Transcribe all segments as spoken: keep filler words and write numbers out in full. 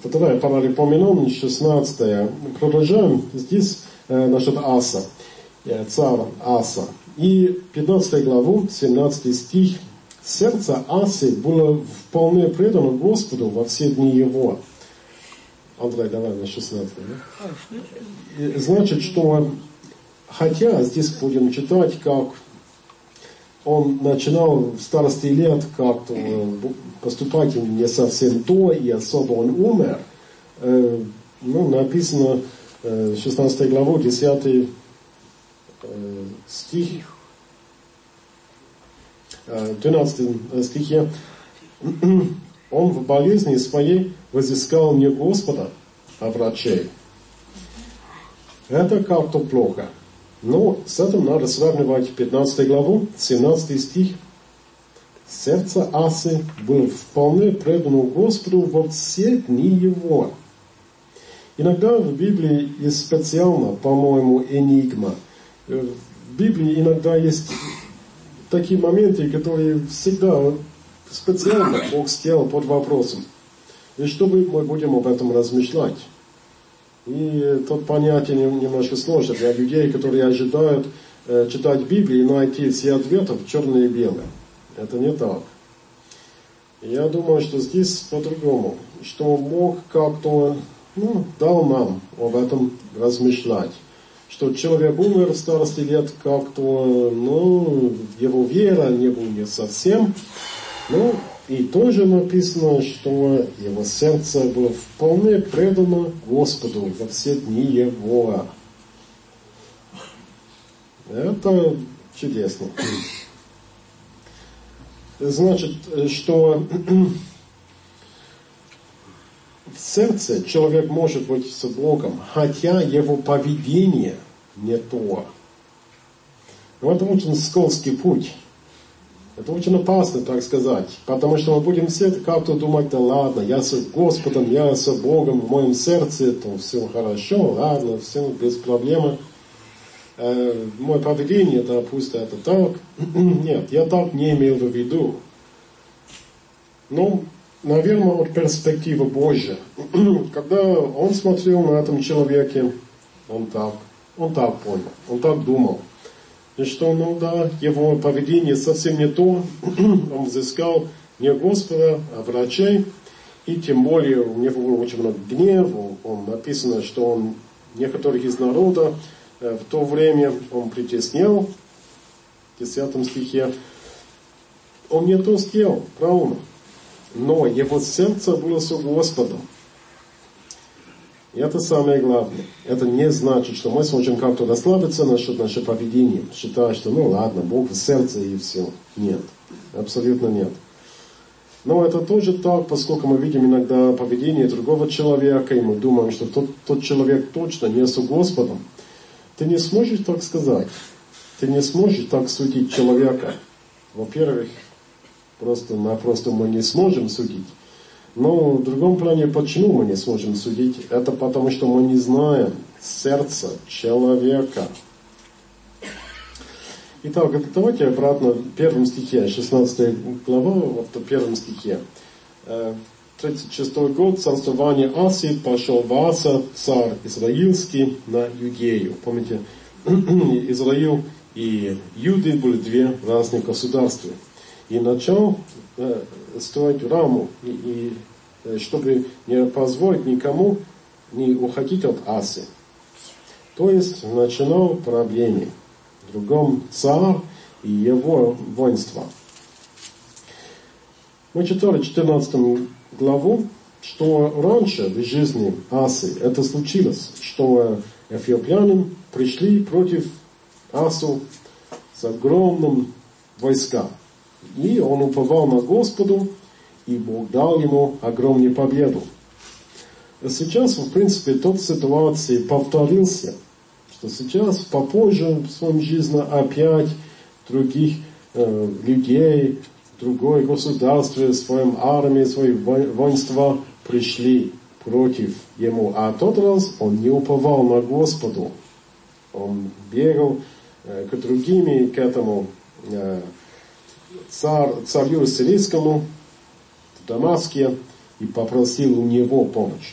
Вторая Паралипоменон, шестнадцатая. Продолжаем здесь э, насчет Аса, э, царя Аса. И пятнадцатую главу, семнадцатый стих. Сердце Асы было вполне предано Господу во все дни его. Андрей, давай на шестнадцатый. Да? Значит, что хотя здесь будем читать, как он начинал в старости лет как-то поступать не совсем то, и особо он умер. Э, ну, написано э, шестнадцатую главу, десятый э, стих, э, двенадцатом стихе. Он в болезни своей возыскал не Господа, а врачей. Это как-то плохо. Но с этим надо сравнивать пятнадцатую главу, семнадцатый стих. Сердце Асы было вполне предано Господу во все дни его. Иногда в Библии есть специально, по-моему, энигма. В Библии иногда есть такие моменты, которые всегда специально Бог сделал под вопросом. И чтобы мы будем об этом размышлять. И тут понятие немножко сложно для людей, которые ожидают э, читать Библию и найти все ответы черные и белые. Это не так. Я думаю, что здесь по-другому. Что Бог как-то ну, дал нам об этом размышлять. Что человек умер в старости лет как-то, ну, его вера не была не совсем. Ну, и тоже написано, что его сердце было вполне предано Господу во все дни его. Это чудесно. Значит, что в сердце человек может быть с Богом, хотя его поведение не то. Но это очень скользкий путь. Это очень опасно, так сказать, потому что мы будем все как-то думать, да ладно, я с Господом, я с Богом, в моем сердце, то все хорошо, ладно, все без проблем. Э, мое поведение, да, пусть это так. Нет, я так не имел в виду. Ну, наверное, от перспективы Божьей. Когда он смотрел на этом человеке, он так, он так понял, он так думал. И что, ну да, его поведение совсем не то. Он взыскал не Господа, а врачей. И тем более у него было очень много гнева. Он написано, что он некоторых из народа в то время он притеснял. В десятом стихе. Он не то сделал, правильно. Но его сердце было с Господом. И это самое главное. Это не значит, что мы сможем как-то расслабиться насчет нашего поведения, считая, что ну ладно, Бог в сердце и все. Нет. Абсолютно нет. Но это тоже так, поскольку мы видим иногда поведение другого человека, и мы думаем, что тот, тот человек точно не с Господом. Ты не сможешь так сказать. Ты не сможешь так судить человека. Во-первых, просто-напросто мы не сможем судить. Но в другом плане, почему мы не сможем судить? Это потому, что мы не знаем сердца человека. Итак, давайте обратно в первом стихе, шестнадцатая глава, вот в первом стихе. тридцать шестой год царствования Асы пошел в Аса, царь израильский, на Юдею. Помните, Израиль и Юды были две разных государства. И начал э, строить раму, и, и, чтобы не позволить никому не уходить от Асы. То есть начинал проблемы. В другом царь и его воинство. Мы читали четырнадцатую главу, что раньше в жизни Асы это случилось, что эфиопяне пришли против Асу с огромным войском. И он уповал на Господу, и Бог дал ему огромную победу. Сейчас, в принципе, тот ситуация повторился, что сейчас, попозже в своей жизни опять других э, людей, другое государство, своим армией, свои воинства пришли против ему. А тот раз он не уповал на Господу. Он бегал э, к другим, к этому э, цар, царю сирийскому в Дамаске, и попросил у него помощь.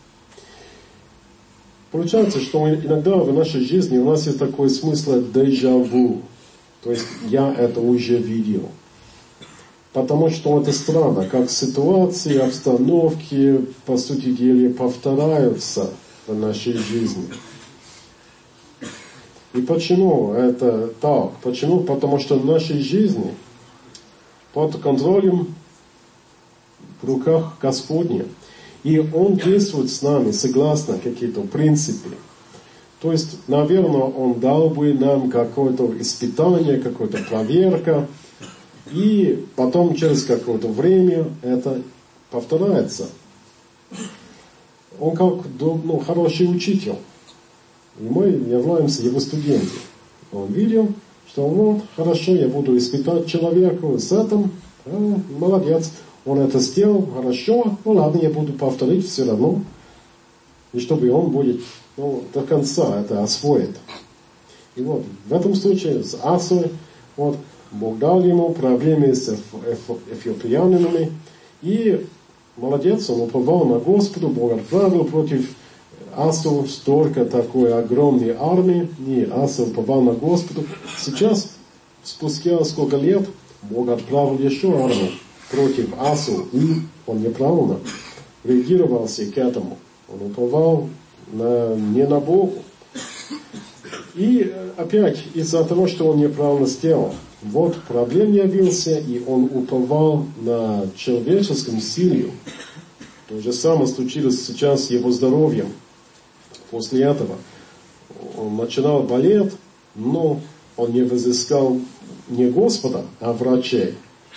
Получается, что иногда в нашей жизни у нас есть такой смысл дежавю. То есть я это уже видел. Потому что это странно, как ситуации, обстановки, по сути дела, повторяются в нашей жизни. И почему это так? Почему? Потому что в нашей жизни под контролем в руках Господня. И Он действует с нами согласно какие-то принципы. То есть, наверное, Он дал бы нам какое-то испытание, какая-то проверка. И потом через какое-то время это повторяется. Он как ну, хороший учитель. И мы являемся его студентами. Он видел, что вот, хорошо, я буду испытать человека с этим. А, молодец. Он это сделал, хорошо. Ну ладно, я буду повторить все равно. И чтобы он будет ну, до конца это освоит. И вот в этом случае с Асой, вот, Бог дал ему проблемы с эфиопиянами. И молодец, он уповал на Господа, Бог отправил против Асу столько такой огромной армии. И Аса уповал на Господа. Сейчас, спустя сколько лет, Бог отправил еще армию против Асу. И он неправильно реагировался к этому. Он уповал на, не на Бога. И опять из-за того, что он неправильно сделал, вот проблем явился, и он уповал на человеческом силе. То же самое случилось сейчас с его здоровьем. После этого он начинал болеть, но он не взыскал не Господа, а врачей.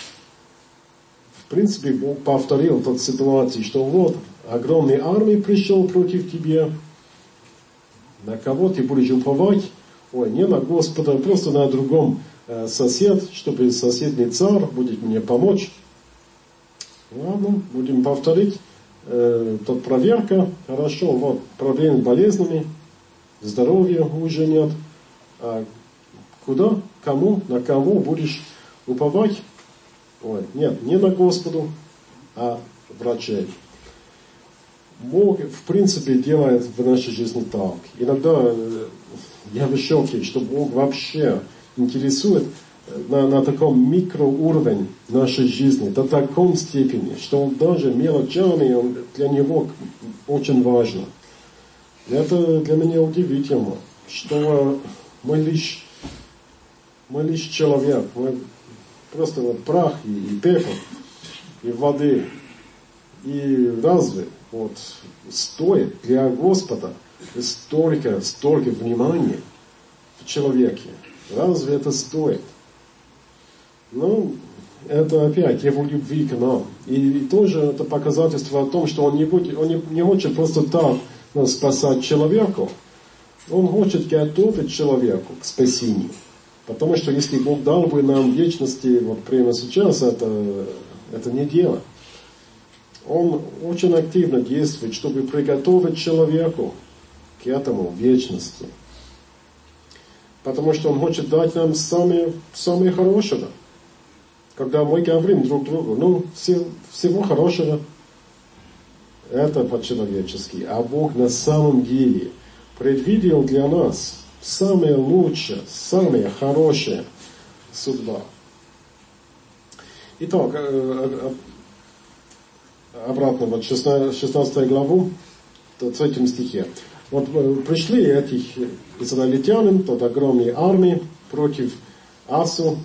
В принципе, Бог повторил тот ситуацию, что вот, огромная армия пришел против тебя. На кого ты будешь уповать? Ой, не на Господа, просто на другом э, сосед, чтобы соседний царь будет мне помочь. Ладно, будем повторить. Э, тут проверка. Хорошо, вот, проблемы с болезнями, здоровья уже нет. А куда, кому, на кого будешь уповать? Ой, нет, не на Господу, а врачей. Бог, в принципе, делает в нашей жизни так. Иногда я в шоке, что Бог вообще интересует на, на таком микроуровне нашей жизни, до такой степени, что он даже мелочами, он, для него очень важно. Это для меня удивительно, что мы лишь, мы лишь человек, мы просто вот прах и, и пепел, и воды. И разве вот, стоит для Господа столько, столько внимания в человеке? Разве это стоит? Ну, это опять его любви к нам. И, и тоже это показательство о том, что он не, будет, он не, не хочет просто так ну, спасать человека. Он хочет готовить человеку к спасению. Потому что если Бог дал бы нам вечности, вот прямо сейчас, это, это не дело. Он очень активно действует, чтобы приготовить человеку к этому вечности. Потому что Он хочет дать нам самое, самое хорошее. Когда мы говорим друг другу, ну, все, всего хорошего, это по-человечески. А Бог на самом деле предвидел для нас самое лучшее, самое хорошее судьба. Итак, обратно, вот шестнадцатую главу, в третьем стихе. Вот пришли этих израильтянин, тот огромной армии против Асу,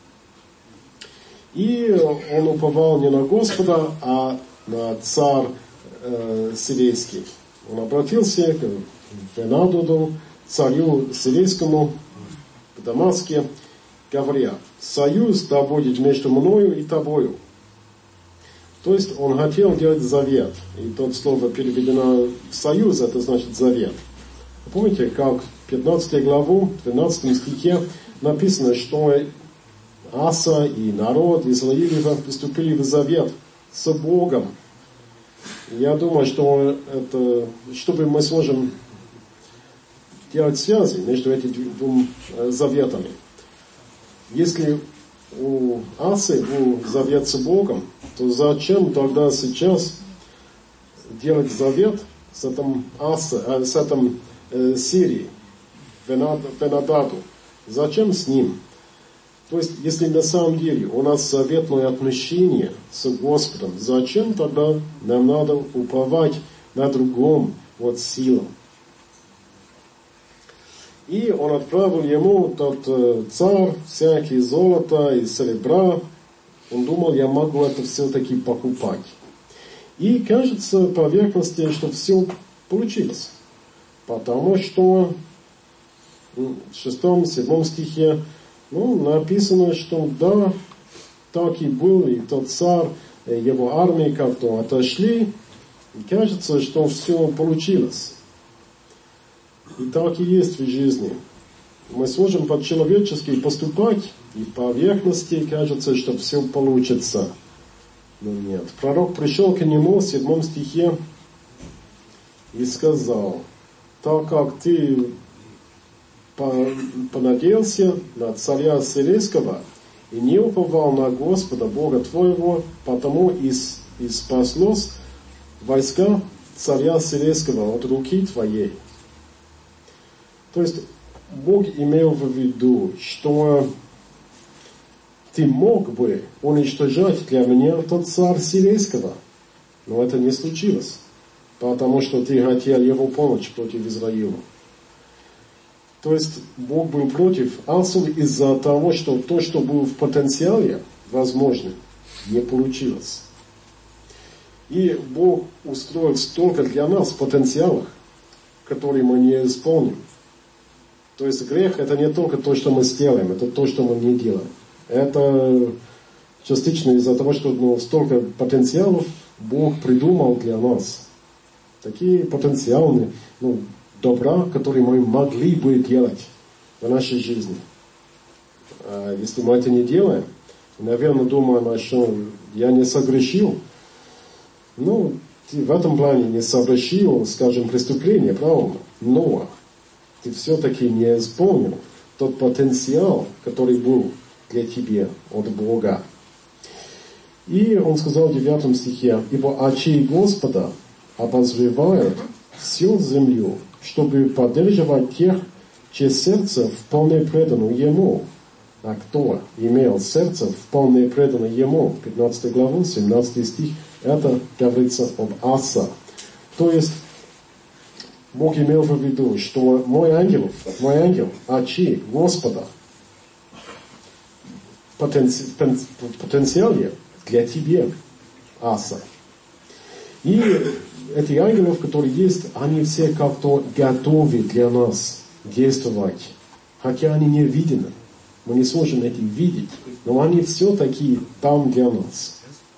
и он уповал не на Господа, а на царь э, сирийский. Он обратился к Венадоду, царю сирийскому в Дамаске, говоря: «Союз да будет между мною и тобою». То есть он хотел делать завет. И тот слово переведено «союз», это значит завет. Помните, как в пятнадцатой главу, в двенадцатом стихе написано, что Аса и народ Израилева вступили в завет с Богом. Я думаю, что это, чтобы мы сможем делать связи между этими двумя заветами. Если у Асы был завет с Богом, то зачем тогда сейчас делать завет с этим, Аса, с этим э, Сирией, Бен-Ададу. Зачем с ним? То есть, если на самом деле у нас заветное отношение с Господом, зачем тогда нам надо уповать на другом вот силам? И он отправил ему тот э, царь всякие золото и серебра. Он думал, я могу это все-таки покупать. И кажется по поверхности, что все получилось. Потому что в шестом, седьмом стихе ну, написано, что да, так и был, и тот царь, его армии как-то отошли. И кажется, что все получилось. И так и есть в жизни. Мы сможем по-человечески поступать, и по поверхности кажется, что все получится. Но нет. Пророк пришел к нему в седьмом стихе и сказал, так как ты понадеялся на царя Сирийского и не уповал на Господа, Бога твоего, потому и, и спаслось войска царя Сирийского от руки твоей. То есть Бог имел в виду, что ты мог бы уничтожать для меня тот царь Сирийского, но это не случилось, потому что ты хотел его помочь против Израиля. То есть Бог был против Асу из-за того, что то, что было в потенциале возможно, не получилось. И Бог устроил столько для нас потенциалов, которые мы не исполним. То есть грех это не только то, что мы сделаем, это то, что мы не делаем. Это частично из-за того, что ну, столько потенциалов Бог придумал для нас. Такие потенциальные ну, добра, которые мы могли бы делать в нашей жизни. А если мы это не делаем, наверное, думаем, что я не согрешил. Ну, ты в этом плане не совершил, скажем, преступление, правильно? Но ты все-таки не исполнил тот потенциал, который был для тебя от Бога. И он сказал в девятом стихе, «Ибо очи Господа обозревают всю землю, чтобы поддерживать тех, чье сердце вполне предано Ему». А кто имел сердце вполне предано Ему? пятнадцатая глава, семнадцатый стих, это говорится об Аса. То есть, Бог имел в виду, что мой ангел, мой ангел, очи Господа, потенци, потенциале для тебя, Аса. И эти ангелы, которые есть, они все как-то готовы для нас действовать. Хотя они не видны. Мы не сможем эти видеть, но они все-таки там для нас.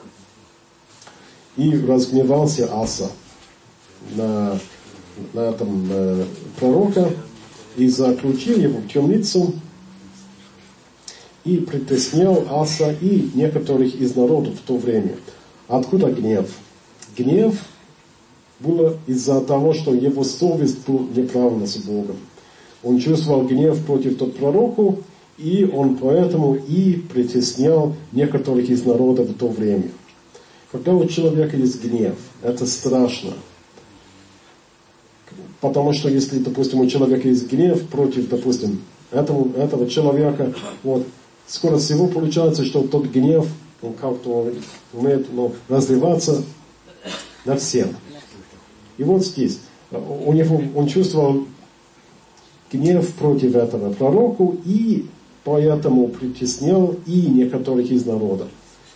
И разгневался Аса на, на этом э, пророка и заключил его в темницу и притеснял Аса и некоторых из народов в то время. Откуда гнев? Гнев был из-за того, что его совесть была неправильна с Богом. Он чувствовал гнев против тот пророку, и он поэтому и притеснял некоторых из народов в то время. Когда у человека есть гнев, это страшно. Потому что если, допустим, у человека есть гнев против, допустим, этого, этого человека, вот, скоро всего получается, что тот гнев, он как-то умеет ну, разливаться на всех. И вот здесь, у него, он чувствовал гнев против этого пророку, и поэтому притеснял и некоторых из народа.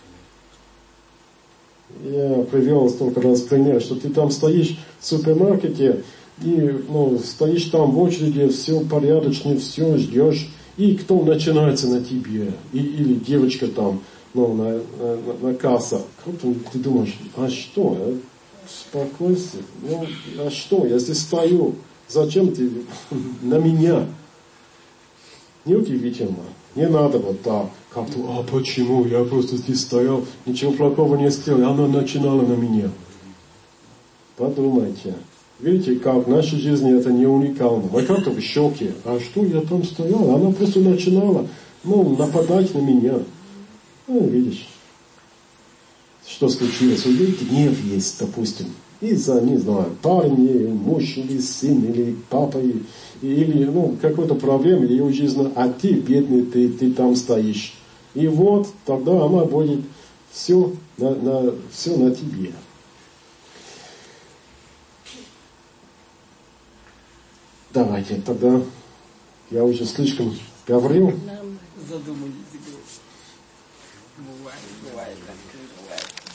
Я привел столько раз пример, что ты там стоишь в супермаркете, и ну, стоишь там в очереди, все порядочно, все ждешь, и кто начинается на тебе, и, или девочка там, ну, на, на, на касса. Ты думаешь, а что, а? Успокойся, ну, а что, я здесь стою, зачем ты на меня? Неудивительно. Не надо вот так, как-то, а почему, я просто здесь стоял, ничего плохого не сделал, она начинала на меня. Подумайте. Видите, как в нашей жизни это не уникально. Мы как-то в шоке. А что я там стоял? Она просто начинала, ну, нападать на меня. Ну, видишь, что случилось. У людей гнев есть, допустим. из-за, не знаю, парень, или муж, или сын, или папа, или ну, какой-то проблемы в ее жизни, а ты, бедный, ты, ты там стоишь. И вот тогда она будет все на, на, все на тебе. Давайте тогда, я уже слишком говорил. Задумались. Бывает, бывает, так бывает.